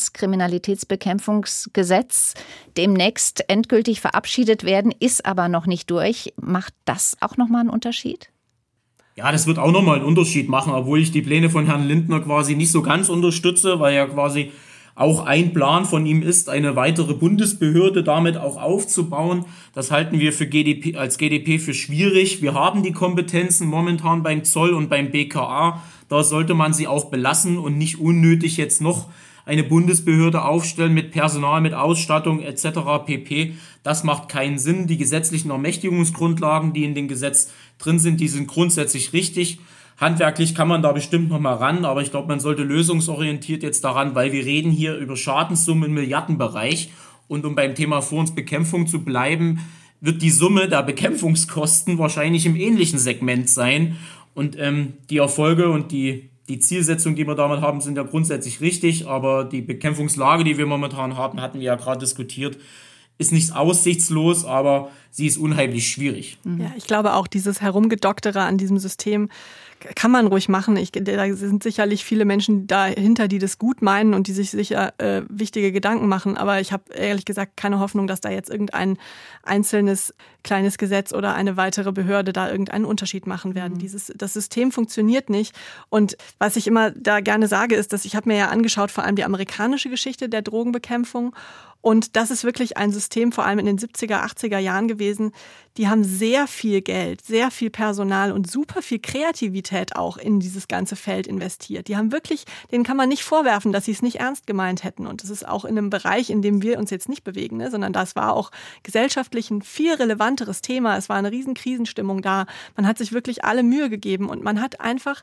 Finanzkriminalitätsbekämpfungsgesetz demnächst endgültig verabschiedet werden, ist aber noch nicht durch. Macht das auch nochmal einen Unterschied? Ja, das wird auch nochmal einen Unterschied machen, obwohl ich die Pläne von Herrn Lindner quasi nicht so ganz unterstütze, weil ja quasi auch ein Plan von ihm ist, eine weitere Bundesbehörde damit auch aufzubauen. Das halten wir als GdP für schwierig. Wir haben die Kompetenzen momentan beim Zoll und beim BKA. Da sollte man sie auch belassen und nicht unnötig jetzt noch eine Bundesbehörde aufstellen mit Personal, mit Ausstattung etc. pp. Das macht keinen Sinn. Die gesetzlichen Ermächtigungsgrundlagen, die in dem Gesetz drin sind, die sind grundsätzlich richtig. Handwerklich kann man da bestimmt noch mal ran, aber ich glaube, man sollte lösungsorientiert jetzt daran, weil wir reden hier über Schadenssummen im Milliardenbereich. Und um beim Thema Bekämpfung zu bleiben, wird die Summe der Bekämpfungskosten wahrscheinlich im ähnlichen Segment sein. Und die Erfolge und die Zielsetzung, die wir damit haben, sind ja grundsätzlich richtig. Aber die Bekämpfungslage, die wir momentan haben, hatten wir ja gerade diskutiert, ist nicht aussichtslos, aber sie ist unheimlich schwierig. Ja, ich glaube auch, dieses Herumgedoktere an diesem System kann man ruhig machen. Da sind sicherlich viele Menschen dahinter, die das gut meinen und die sich sicher wichtige Gedanken machen. Aber ich habe ehrlich gesagt keine Hoffnung, dass da jetzt irgendein einzelnes kleines Gesetz oder eine weitere Behörde da irgendeinen Unterschied machen werden. Das System funktioniert nicht. Und was ich immer da gerne sage, ist, dass ich habe mir ja angeschaut, vor allem die amerikanische Geschichte der Drogenbekämpfung. Und das ist wirklich ein System, vor allem in den 70er, 80er Jahren gewesen. Die haben sehr viel Geld, sehr viel Personal und super viel Kreativität auch in dieses ganze Feld investiert. Die haben wirklich, denen kann man nicht vorwerfen, dass sie es nicht ernst gemeint hätten. Und das ist auch in einem Bereich, in dem wir uns jetzt nicht bewegen, ne? Sondern das war auch gesellschaftlich ein viel relevanteres Thema. Es war eine riesen Krisenstimmung da. Man hat sich wirklich alle Mühe gegeben und man ist einfach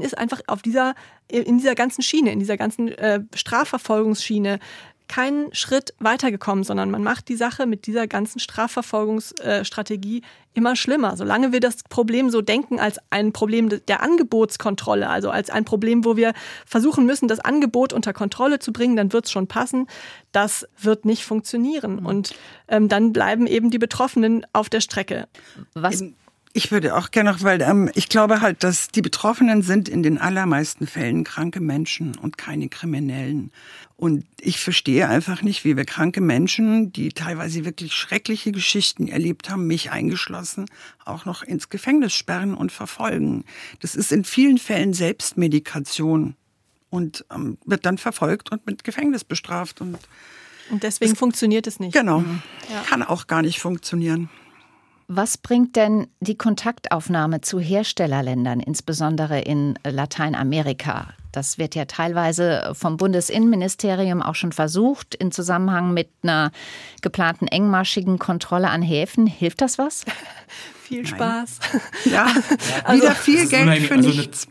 in dieser ganzen Schiene, in dieser ganzen Strafverfolgungsschiene keinen Schritt weitergekommen, sondern man macht die Sache mit dieser ganzen Strafverfolgungsstrategie immer schlimmer. Solange wir das Problem so denken als ein Problem der Angebotskontrolle, also als ein Problem, wo wir versuchen müssen, das Angebot unter Kontrolle zu bringen, dann wird es schon passen. Das wird nicht funktionieren. Und dann bleiben eben die Betroffenen auf der Strecke. Was? Ich würde auch gerne noch, weil ich glaube halt, dass die Betroffenen sind in den allermeisten Fällen kranke Menschen und keine Kriminellen. Und ich verstehe einfach nicht, wie wir kranke Menschen, die teilweise wirklich schreckliche Geschichten erlebt haben, mich eingeschlossen, auch noch ins Gefängnis sperren und verfolgen. Das ist in vielen Fällen Selbstmedikation und wird dann verfolgt und mit Gefängnis bestraft. Und deswegen funktioniert es nicht. Genau, kann auch gar nicht funktionieren. Was bringt denn die Kontaktaufnahme zu Herstellerländern, insbesondere in Lateinamerika? Das wird ja teilweise vom Bundesinnenministerium auch schon versucht, in Zusammenhang mit einer geplanten engmaschigen Kontrolle an Häfen. Hilft das was? Viel Spaß. Ja, wieder viel Geld für nichts.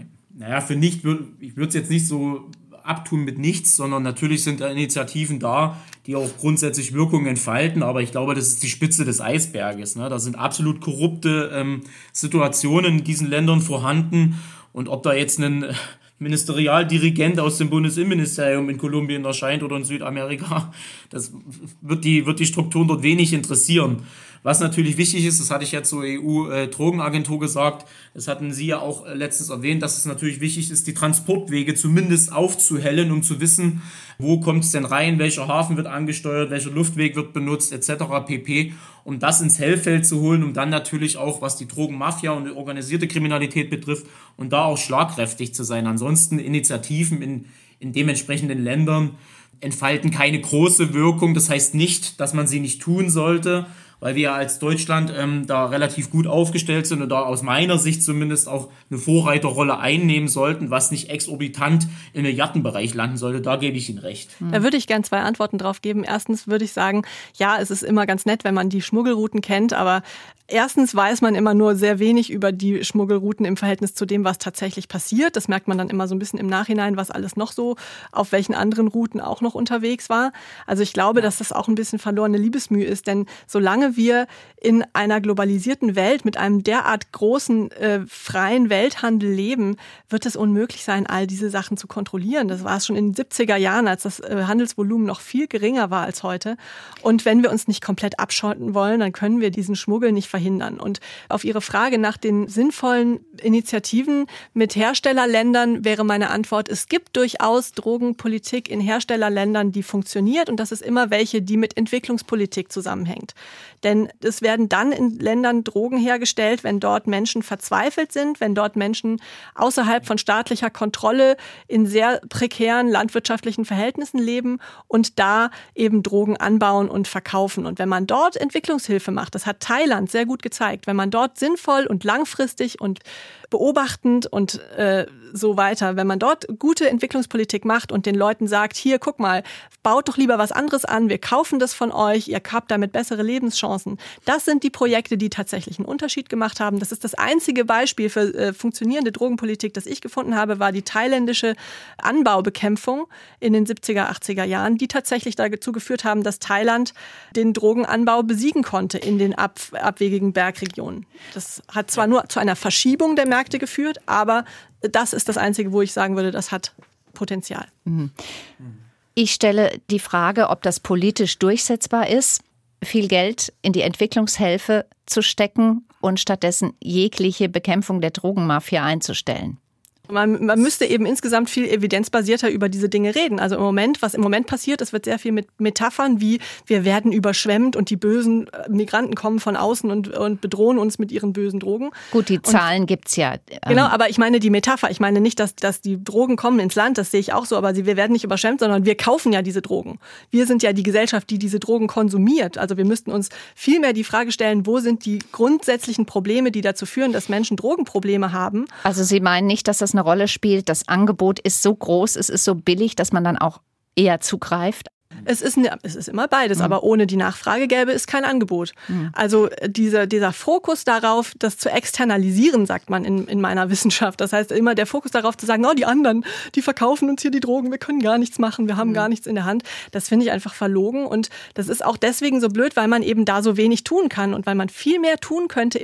Für nichts, ich würde es jetzt nicht so abtun mit nichts, sondern natürlich sind da Initiativen da, die auch grundsätzlich Wirkung entfalten, aber ich glaube, das ist die Spitze des Eisberges. Ne? Da sind absolut korrupte Situationen in diesen Ländern vorhanden und ob da jetzt ein Ministerialdirigent aus dem Bundesinnenministerium in Kolumbien erscheint oder in Südamerika, das wird die Strukturen dort wenig interessieren. Was natürlich wichtig ist, das hatte ich ja zur EU-Drogenagentur gesagt, das hatten Sie ja auch letztens erwähnt, dass es natürlich wichtig ist, die Transportwege zumindest aufzuhellen, um zu wissen, wo kommt es denn rein, welcher Hafen wird angesteuert, welcher Luftweg wird benutzt, etc. pp., um das ins Hellfeld zu holen, um dann natürlich auch, was die Drogenmafia und die organisierte Kriminalität betrifft, und da auch schlagkräftig zu sein. Ansonsten Initiativen in dementsprechenden Ländern entfalten keine große Wirkung. Das heißt nicht, dass man sie nicht tun sollte, weil wir ja als Deutschland da relativ gut aufgestellt sind und da aus meiner Sicht zumindest auch eine Vorreiterrolle einnehmen sollten, was nicht exorbitant im Milliardenbereich landen sollte. Da gebe ich Ihnen recht. Da würde ich gern 2 Antworten drauf geben. Erstens würde ich sagen, ja, es ist immer ganz nett, wenn man die Schmuggelrouten kennt, aber erstens weiß man immer nur sehr wenig über die Schmuggelrouten im Verhältnis zu dem, was tatsächlich passiert. Das merkt man dann immer so ein bisschen im Nachhinein, was alles noch so, auf welchen anderen Routen auch noch unterwegs war. Also ich glaube, dass das auch ein bisschen verlorene Liebesmühe ist, denn solange wir in einer globalisierten Welt mit einem derart großen freien Welthandel leben, wird es unmöglich sein, all diese Sachen zu kontrollieren. Das war es schon in den 70er Jahren, als das Handelsvolumen noch viel geringer war als heute. Und wenn wir uns nicht komplett abschotten wollen, dann können wir diesen Schmuggel nicht verhindern. Und auf Ihre Frage nach den sinnvollen Initiativen mit Herstellerländern wäre meine Antwort, es gibt durchaus Drogenpolitik in Herstellerländern, die funktioniert, und das ist immer welche, die mit Entwicklungspolitik zusammenhängt. Denn es werden dann in Ländern Drogen hergestellt, wenn dort Menschen verzweifelt sind, wenn dort Menschen außerhalb von staatlicher Kontrolle in sehr prekären landwirtschaftlichen Verhältnissen leben und da eben Drogen anbauen und verkaufen. Und wenn man dort Entwicklungshilfe macht, das hat Thailand sehr gut gezeigt, wenn man dort sinnvoll und langfristig und beobachtend und so weiter, wenn man dort gute Entwicklungspolitik macht und den Leuten sagt, hier, guck mal, baut doch lieber was anderes an, wir kaufen das von euch, ihr habt damit bessere Lebenschancen. Das sind die Projekte, die tatsächlich einen Unterschied gemacht haben. Das ist das einzige Beispiel für funktionierende Drogenpolitik, das ich gefunden habe, war die thailändische Anbaubekämpfung in den 70er, 80er Jahren, die tatsächlich dazu geführt haben, dass Thailand den Drogenanbau besiegen konnte in den abwegigen Bergregionen. Das hat zwar nur zu einer Verschiebung der Märkte geführt, aber das ist das Einzige, wo ich sagen würde, das hat Potenzial. Ich stelle die Frage, ob das politisch durchsetzbar ist, viel Geld in die Entwicklungshilfe zu stecken und stattdessen jegliche Bekämpfung der Drogenmafia einzustellen. Man müsste eben insgesamt viel evidenzbasierter über diese Dinge reden. Also was im Moment passiert, es wird sehr viel mit Metaphern wie wir werden überschwemmt und die bösen Migranten kommen von außen und bedrohen uns mit ihren bösen Drogen. Gut, die Zahlen gibt's ja. Genau, aber ich meine die Metapher. Ich meine nicht, dass die Drogen kommen ins Land, das sehe ich auch so, aber wir werden nicht überschwemmt, sondern wir kaufen ja diese Drogen. Wir sind ja die Gesellschaft, die diese Drogen konsumiert. Also wir müssten uns viel mehr die Frage stellen, wo sind die grundsätzlichen Probleme, die dazu führen, dass Menschen Drogenprobleme haben. Also Sie meinen nicht, dass das eine Rolle spielt, das Angebot ist so groß, es ist so billig, dass man dann auch eher zugreift? Es ist immer beides, aber ohne die Nachfrage gäbe es kein Angebot. Also dieser Fokus darauf, das zu externalisieren, sagt man in meiner Wissenschaft. Das heißt immer der Fokus darauf zu sagen, die anderen, die verkaufen uns hier die Drogen, wir können gar nichts machen, wir haben gar nichts in der Hand. Das finde ich einfach verlogen und das ist auch deswegen so blöd, weil man eben da so wenig tun kann und weil man viel mehr tun könnte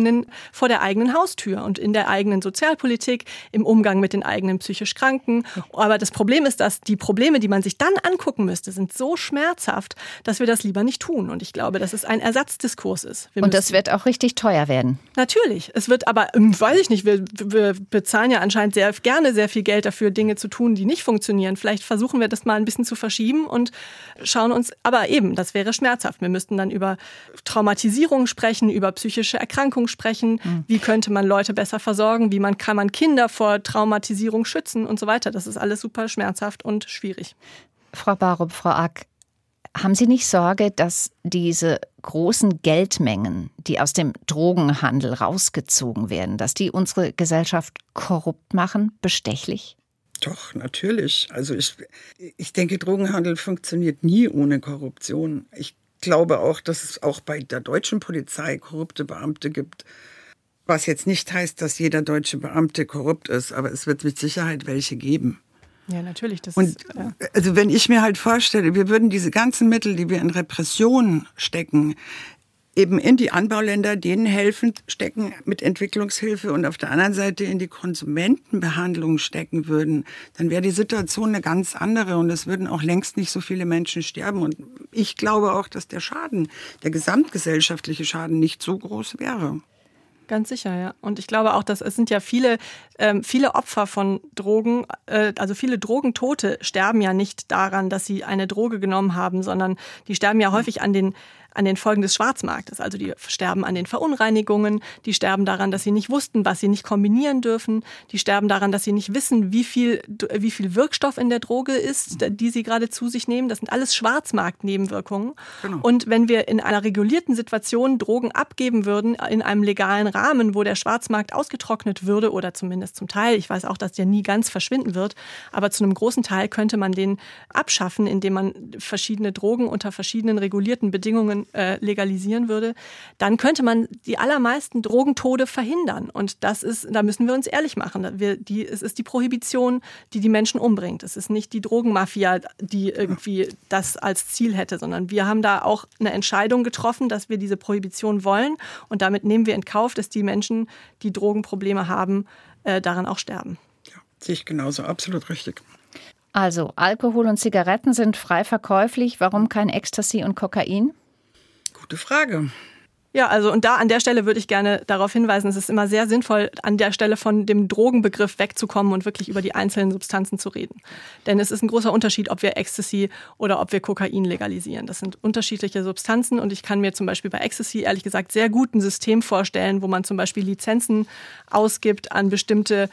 vor der eigenen Haustür und in der eigenen Sozialpolitik, im Umgang mit den eigenen psychisch Kranken. Aber das Problem ist, dass die Probleme, die man sich dann angucken müsste, sind so schmerzhaft, dass wir das lieber nicht tun. Und ich glaube, dass es ein Ersatzdiskurs ist. Und das wird auch richtig teuer werden. Natürlich. Es wird aber, weiß ich nicht, wir bezahlen ja anscheinend sehr gerne sehr viel Geld dafür, Dinge zu tun, die nicht funktionieren. Vielleicht versuchen wir das mal ein bisschen zu verschieben und schauen uns, aber eben, das wäre schmerzhaft. Wir müssten dann über Traumatisierung sprechen, über psychische Erkrankungen sprechen. Wie könnte man Leute besser versorgen? Kann man Kinder vor Traumatisierung schützen und so weiter? Das ist alles super schmerzhaft und schwierig. Frau Barup, Frau Ack, haben Sie nicht Sorge, dass diese großen Geldmengen, die aus dem Drogenhandel rausgezogen werden, dass die unsere Gesellschaft korrupt machen, bestechlich? Doch, natürlich. Also ich denke, Drogenhandel funktioniert nie ohne Korruption. Ich glaube auch, dass es auch bei der deutschen Polizei korrupte Beamte gibt. Was jetzt nicht heißt, dass jeder deutsche Beamte korrupt ist, aber es wird mit Sicherheit welche geben. Ja, natürlich. Also wenn ich mir halt vorstelle, wir würden diese ganzen Mittel, die wir in Repression stecken, eben in die Anbauländer, denen helfend stecken mit Entwicklungshilfe und auf der anderen Seite in die Konsumentenbehandlung stecken würden, dann wäre die Situation eine ganz andere und es würden auch längst nicht so viele Menschen sterben. Und ich glaube auch, dass der gesamtgesellschaftliche Schaden nicht so groß wäre. Ganz sicher, ja. Und ich glaube auch, dass es sind ja viele Opfer von Drogen, also viele Drogentote sterben ja nicht daran, dass sie eine Droge genommen haben, sondern die sterben ja häufig an den Folgen des Schwarzmarktes. Also die sterben an den Verunreinigungen, die sterben daran, dass sie nicht wussten, was sie nicht kombinieren dürfen, die sterben daran, dass sie nicht wissen, wie viel Wirkstoff in der Droge ist, die sie gerade zu sich nehmen. Das sind alles Schwarzmarktnebenwirkungen. Genau. Und wenn wir in einer regulierten Situation Drogen abgeben würden, in einem legalen Rahmen, wo der Schwarzmarkt ausgetrocknet würde oder zumindest zum Teil, ich weiß auch, dass der nie ganz verschwinden wird, aber zu einem großen Teil könnte man den abschaffen, indem man verschiedene Drogen unter verschiedenen regulierten Bedingungen legalisieren würde, dann könnte man die allermeisten Drogentode verhindern. Und da müssen wir uns ehrlich machen. Es ist die Prohibition, die Menschen umbringt. Es ist nicht die Drogenmafia, die irgendwie das als Ziel hätte, sondern wir haben da auch eine Entscheidung getroffen, dass wir diese Prohibition wollen. Und damit nehmen wir in Kauf, dass die Menschen, die Drogenprobleme haben, daran auch sterben. Ja, sehe ich genauso. Absolut richtig. Also Alkohol und Zigaretten sind frei verkäuflich. Warum kein Ecstasy und Kokain? Gute Frage. Ja, also und an der Stelle würde ich gerne darauf hinweisen, es ist immer sehr sinnvoll, an der Stelle von dem Drogenbegriff wegzukommen und wirklich über die einzelnen Substanzen zu reden. Denn es ist ein großer Unterschied, ob wir Ecstasy oder ob wir Kokain legalisieren. Das sind unterschiedliche Substanzen und ich kann mir zum Beispiel bei Ecstasy ehrlich gesagt sehr gut ein System vorstellen, wo man zum Beispiel Lizenzen ausgibt an bestimmte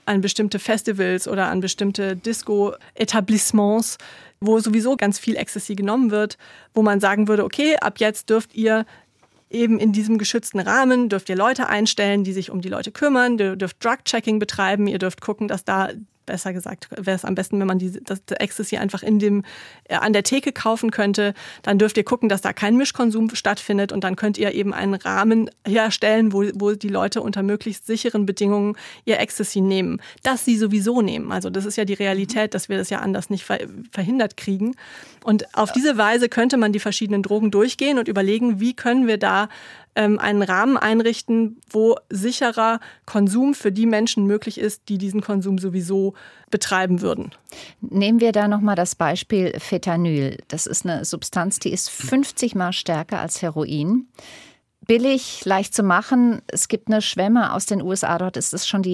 Festivals oder an bestimmte Disco-Etablissements, wo sowieso ganz viel Ecstasy genommen wird, wo man sagen würde, okay, ab jetzt dürft ihr eben in diesem geschützten Rahmen, dürft ihr Leute einstellen, die sich um die Leute kümmern, ihr dürft Drug-Checking betreiben, ihr dürft gucken, dass da, besser gesagt, wäre es am besten, wenn man das Ecstasy einfach an der Theke kaufen könnte. Dann dürft ihr gucken, dass da kein Mischkonsum stattfindet und dann könnt ihr eben einen Rahmen herstellen, wo die Leute unter möglichst sicheren Bedingungen ihr Ecstasy nehmen. Das sie sowieso nehmen. Also das ist ja die Realität, dass wir das ja anders nicht verhindert kriegen. Und auf diese Weise könnte man die verschiedenen Drogen durchgehen und überlegen, wie können wir da einen Rahmen einrichten, wo sicherer Konsum für die Menschen möglich ist, die diesen Konsum sowieso betreiben würden. Nehmen wir da nochmal das Beispiel Fentanyl. Das ist eine Substanz, die ist 50 Mal stärker als Heroin. Billig, leicht zu machen. Es gibt eine Schwemme aus den USA, dort ist es schon die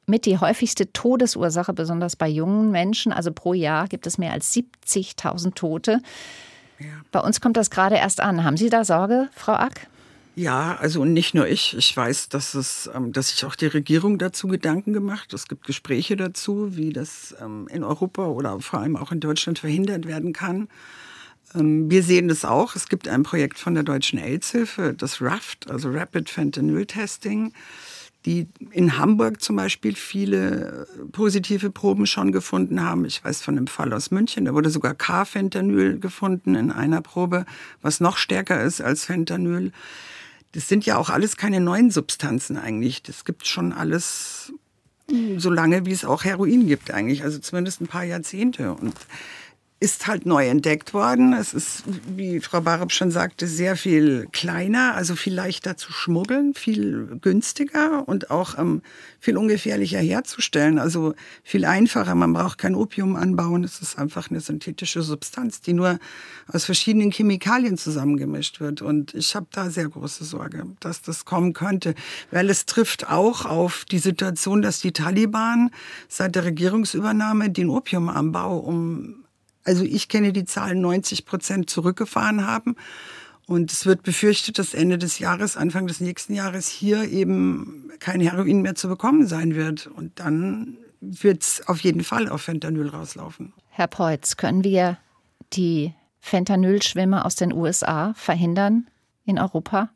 mit die häufigste Todesursache, besonders bei jungen Menschen. Also pro Jahr gibt es mehr als 70.000 Tote. Ja. Bei uns kommt das gerade erst an. Haben Sie da Sorge, Frau Ack? Ja, also nicht nur ich. Ich weiß, dass sich auch die Regierung dazu Gedanken gemacht. Es gibt Gespräche dazu, wie das in Europa oder vor allem auch in Deutschland verhindert werden kann. Wir sehen das auch. Es gibt ein Projekt von der Deutschen AIDS-Hilfe, das RAFT, also Rapid Fentanyl Testing, die in Hamburg zum Beispiel viele positive Proben schon gefunden haben. Ich weiß von einem Fall aus München, da wurde sogar Carfentanyl gefunden in einer Probe, was noch stärker ist als Fentanyl. Das sind ja auch alles keine neuen Substanzen eigentlich. Das gibt schon alles so lange, wie es auch Heroin gibt eigentlich. Also zumindest ein paar Jahrzehnte. Und ist halt neu entdeckt worden. Es ist, wie Frau Barup schon sagte, sehr viel kleiner, also viel leichter zu schmuggeln, viel günstiger und auch viel ungefährlicher herzustellen. Also viel einfacher. Man braucht kein Opium anbauen. Es ist einfach eine synthetische Substanz, die nur aus verschiedenen Chemikalien zusammengemischt wird. Und ich habe da sehr große Sorge, dass das kommen könnte, weil es trifft auch auf die Situation, dass die Taliban seit der Regierungsübernahme den Opiumanbau also ich kenne die Zahlen, 90% zurückgefahren haben. Und es wird befürchtet, dass Ende des Jahres, Anfang des nächsten Jahres hier eben kein Heroin mehr zu bekommen sein wird. Und dann wird es auf jeden Fall auf Fentanyl rauslaufen. Herr Peutz, können wir die Fentanylschwemme aus den USA verhindern in Europa?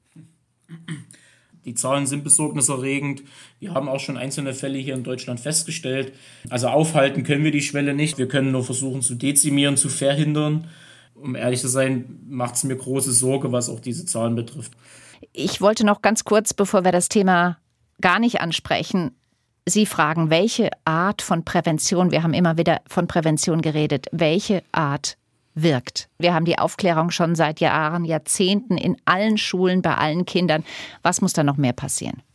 Die Zahlen sind besorgniserregend. Wir haben auch schon einzelne Fälle hier in Deutschland festgestellt. Also aufhalten können wir die Schwelle nicht. Wir können nur versuchen zu dezimieren, zu verhindern. Um ehrlich zu sein, macht es mir große Sorge, was auch diese Zahlen betrifft. Ich wollte noch ganz kurz, bevor wir das Thema gar nicht ansprechen, Sie fragen, welche Art von Prävention, wir haben immer wieder von Prävention geredet, welche Art wirkt. Wir haben die Aufklärung schon seit Jahren, Jahrzehnten in allen Schulen, bei allen Kindern. Was muss da noch mehr passieren?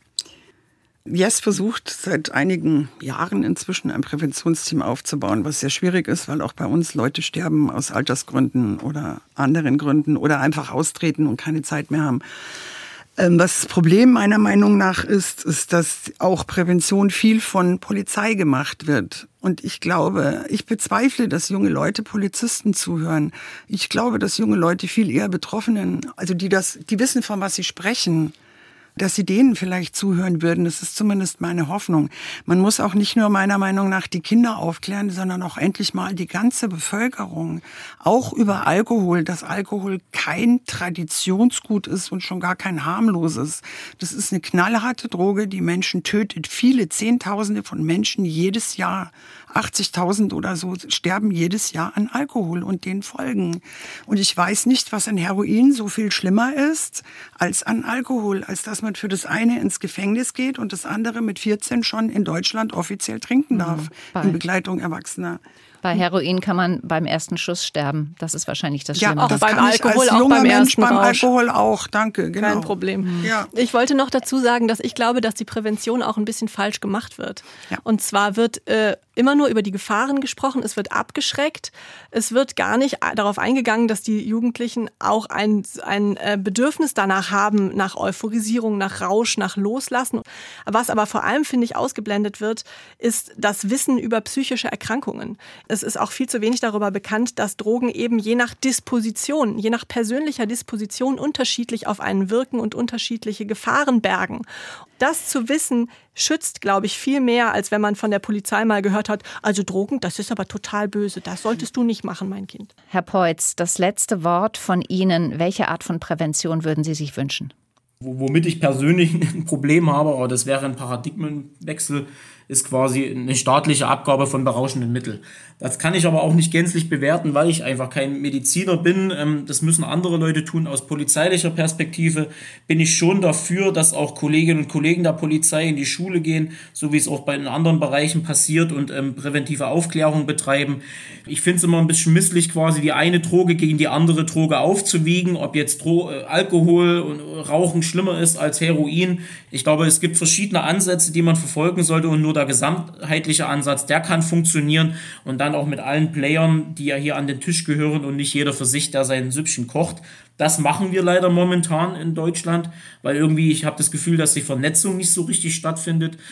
Yes versucht seit einigen Jahren inzwischen ein Präventionsteam aufzubauen, was sehr schwierig ist, weil auch bei uns Leute sterben aus Altersgründen oder anderen Gründen oder einfach austreten und keine Zeit mehr haben. Was das Problem meiner Meinung nach ist, dass auch Prävention viel von Polizei gemacht wird. Und ich bezweifle, dass junge Leute Polizisten zuhören. Ich glaube, dass junge Leute viel eher Betroffenen, also die wissen, von was sie sprechen, dass sie denen vielleicht zuhören würden. Das ist zumindest meine Hoffnung. Man muss auch nicht nur meiner Meinung nach die Kinder aufklären, sondern auch endlich mal die ganze Bevölkerung. Auch über Alkohol, dass Alkohol kein Traditionsgut ist und schon gar kein harmloses. Das ist eine knallharte Droge, die Menschen tötet. Viele Zehntausende von Menschen jedes Jahr. 80.000 oder so sterben jedes Jahr an Alkohol und den Folgen. Und ich weiß nicht, was an Heroin so viel schlimmer ist als an Alkohol, als dass man für das eine ins Gefängnis geht und das andere mit 14 schon in Deutschland offiziell trinken darf, in Begleitung Erwachsener. Bei Heroin kann man beim ersten Schuss sterben. Das ist wahrscheinlich das Schlimme. Ja, auch das beim kann Alkohol, ich als auch junger beim Mensch ersten beim Rausch. Alkohol auch, danke, genau. Kein Problem. Ja. Ich wollte noch dazu sagen, dass ich glaube, dass die Prävention auch ein bisschen falsch gemacht wird. Ja. Und zwar wird immer nur über die Gefahren gesprochen, es wird abgeschreckt, es wird gar nicht darauf eingegangen, dass die Jugendlichen auch ein Bedürfnis danach haben, nach Euphorisierung, nach Rausch, nach Loslassen. Was aber vor allem, finde ich, ausgeblendet wird, ist das Wissen über psychische Erkrankungen. Es ist auch viel zu wenig darüber bekannt, dass Drogen eben je nach Disposition, je nach persönlicher Disposition unterschiedlich auf einen wirken und unterschiedliche Gefahren bergen. Das zu wissen, schützt, glaube ich, viel mehr, als wenn man von der Polizei mal gehört hat, also Drogen, das ist aber total böse, das solltest du nicht machen, mein Kind. Herr Peutz, das letzte Wort von Ihnen. Welche Art von Prävention würden Sie sich wünschen? Womit ich persönlich ein Problem habe, aber das wäre ein Paradigmenwechsel, ist quasi eine staatliche Abgabe von berauschenden Mitteln. Das kann ich aber auch nicht gänzlich bewerten, weil ich einfach kein Mediziner bin. Das müssen andere Leute tun. Aus polizeilicher Perspektive bin ich schon dafür, dass auch Kolleginnen und Kollegen der Polizei in die Schule gehen, so wie es auch bei den anderen Bereichen passiert und präventive Aufklärung betreiben. Ich finde es immer ein bisschen misslich, quasi die eine Droge gegen die andere Droge aufzuwiegen, ob jetzt Alkohol und Rauchen schlimmer ist als Heroin. Ich glaube, es gibt verschiedene Ansätze, die man verfolgen sollte und nur der gesamtheitliche Ansatz, der kann funktionieren und dann auch mit allen Playern, die ja hier an den Tisch gehören und nicht jeder für sich, der sein Süppchen kocht. Das machen wir leider momentan in Deutschland, weil irgendwie ich habe das Gefühl, dass die Vernetzung nicht so richtig stattfindet.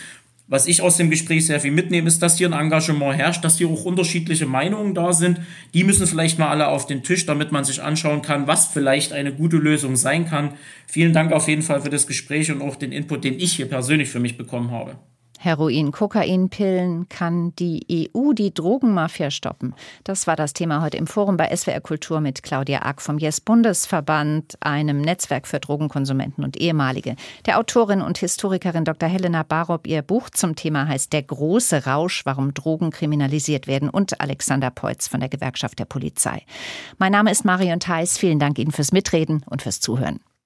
Was ich aus dem Gespräch sehr viel mitnehme, ist, dass hier ein Engagement herrscht, dass hier auch unterschiedliche Meinungen da sind. Die müssen vielleicht mal alle auf den Tisch, damit man sich anschauen kann, was vielleicht eine gute Lösung sein kann. Vielen Dank auf jeden Fall für das Gespräch und auch den Input, den ich hier persönlich für mich bekommen habe. Heroin, Kokain, Pillen, kann die EU die Drogenmafia stoppen? Das war das Thema heute im Forum bei SWR Kultur mit Claudia Arck vom Yes-Bundesverband, einem Netzwerk für Drogenkonsumenten und Ehemalige. Der Autorin und Historikerin Dr. Helena Barob, ihr Buch zum Thema heißt Der große Rausch, warum Drogen kriminalisiert werden, und Alexander Peutz von der Gewerkschaft der Polizei. Mein Name ist Marion Theis. Vielen Dank Ihnen fürs Mitreden und fürs Zuhören.